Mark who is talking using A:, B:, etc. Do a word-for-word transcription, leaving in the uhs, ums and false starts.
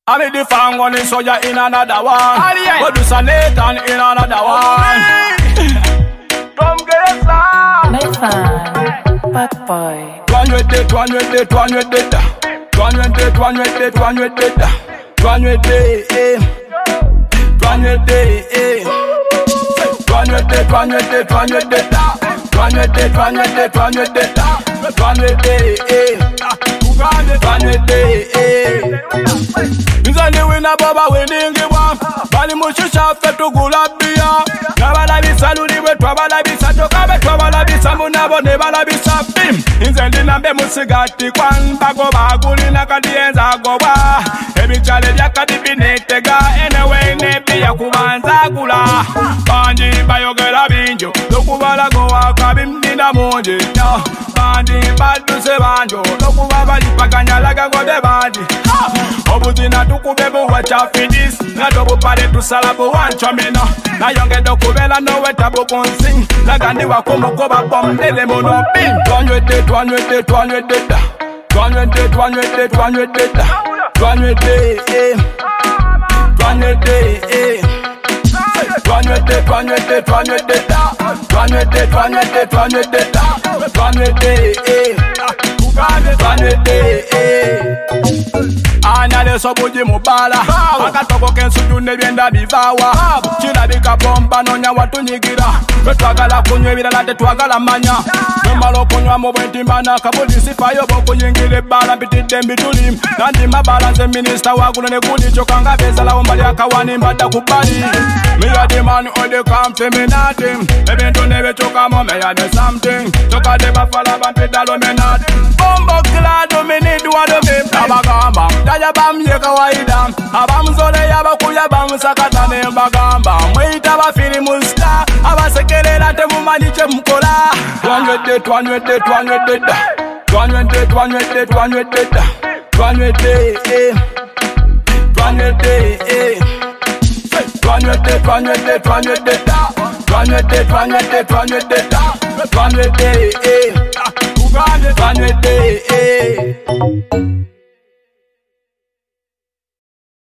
A: I made the fang one so you're in another one. But you say Nathan in another one. Come get some.
B: Nathan, bad boy.
A: One with it, one with it, one with it. One with it, one with it, one with it. One with it, one with it. One with it, one with it, one with it. One with it, one with it, one with it. One with it, one with it. Nzani wina baba weningi wa bali mushisha fetu gulabia Nabala bisa luliwe twabala bisa Tokabe twabala bisa munabo nebala bisa Bim Nzendi nambe musigati kwan Bago baguli nakadienza gowa Ebi chale yakadi binetega Anyway nebi ya kubanza gula Bandi bayogela binjo Lokubala gowa kabim nina monje Bandi badu se banjo Lokubaba lipaganya laga gode bandi Obuzina tukubebo watch out for this. Na double party to salabo one chamina. Na yonge dokubela no wetabu konsing. Na gandi wakomo koba bom dele mono pin. One with it, one with it, one with it. One with it, one with it, one with it. One with it, one with it. One with it, one with it, one with it. One with it, one with it, one with it. One with it, one with it. Anyale sobuji mubala Akatoko kensuju nebyenda bivawa Chilabika bomba nonya watu nyigira Betwagala kunywe birala tetwagala manya Memalo kunywa mubwentimana Kabuli sifayo boku yingile bala Mpitide mbituli Nandi mabala nze minister wakuno nekudi Chokanga bezala umbali akawani mbata kubali Miya the man or the come feminati Ebintu nebe chokamo meya de something Choka de bafala bampidalo menati Bombo kilado mini duwado mim Tabagamba Daya bam ye kawaida Abamzole yabakuya bamusakata ne bagamba Mwita bafiri musta Abasekelela temumaniche mkola One with it, one with it, one with it One with it, one with it, one with it One with it, one with it One with it, one with it, one with it One with it, one with it, one with it One with it, one with it